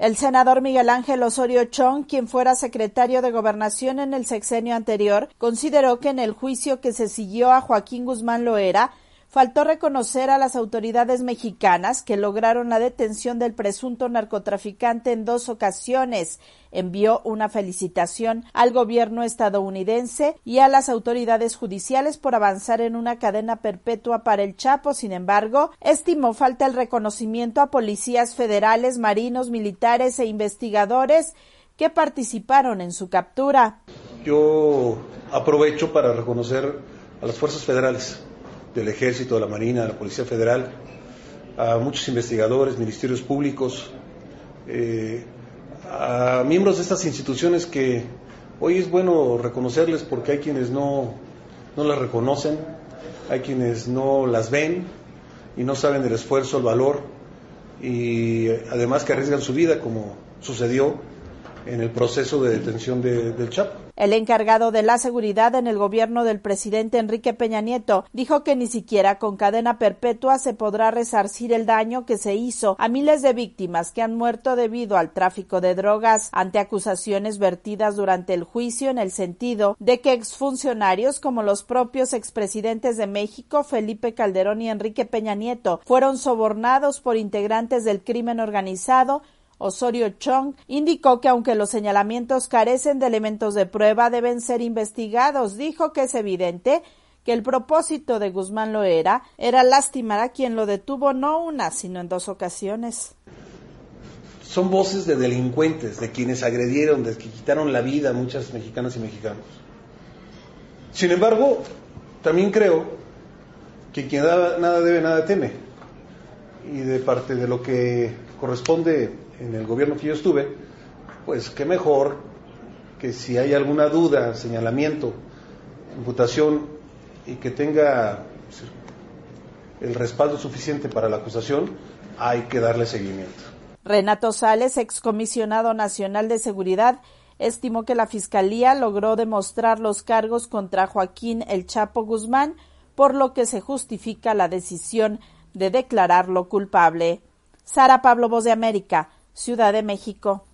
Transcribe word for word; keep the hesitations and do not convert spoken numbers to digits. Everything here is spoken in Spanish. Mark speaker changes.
Speaker 1: El senador Miguel Ángel Osorio Chong, quien fuera secretario de Gobernación en el sexenio anterior, consideró que en el juicio que se siguió a Joaquín Guzmán Loera, faltó reconocer a las autoridades mexicanas que lograron la detención del presunto narcotraficante en dos ocasiones. Envió una felicitación al gobierno estadounidense y a las autoridades judiciales por avanzar en una cadena perpetua para el Chapo. Sin embargo, estimó falta el reconocimiento a policías federales, marinos, militares e investigadores que participaron en su captura.
Speaker 2: Yo aprovecho para reconocer a las fuerzas federales del Ejército, de la Marina, de la Policía Federal, a muchos investigadores, ministerios públicos, eh, a miembros de estas instituciones que hoy es bueno reconocerles porque hay quienes no, no las reconocen, hay quienes no las ven y no saben del esfuerzo, el valor y además que arriesgan su vida como sucedió en el proceso de detención de, del Chapo.
Speaker 1: El encargado de la seguridad en el gobierno del presidente Enrique Peña Nieto dijo que ni siquiera con cadena perpetua se podrá resarcir el daño que se hizo a miles de víctimas que han muerto debido al tráfico de drogas, ante acusaciones vertidas durante el juicio en el sentido de que exfuncionarios como los propios expresidentes de México, Felipe Calderón y Enrique Peña Nieto, fueron sobornados por integrantes del crimen organizado. Osorio Chong indicó que aunque los señalamientos carecen de elementos de prueba, deben ser investigados. Dijo que es evidente que el propósito de Guzmán Loera era lastimar a quien lo detuvo no una, sino en dos ocasiones.
Speaker 2: Son voces de delincuentes, de quienes agredieron, de que quitaron la vida a muchas mexicanas y mexicanos. Sin embargo, también creo que quien nada, nada debe, nada teme. Y de parte de lo que corresponde en el gobierno que yo estuve, pues qué mejor que si hay alguna duda, señalamiento, imputación y que tenga el respaldo suficiente para la acusación, hay que darle seguimiento.
Speaker 1: Renato Sales, excomisionado nacional de seguridad, estimó que la Fiscalía logró demostrar los cargos contra Joaquín El Chapo Guzmán, por lo que se justifica la decisión de declararlo culpable. Sara Pablo, Voz de América, Ciudad de México.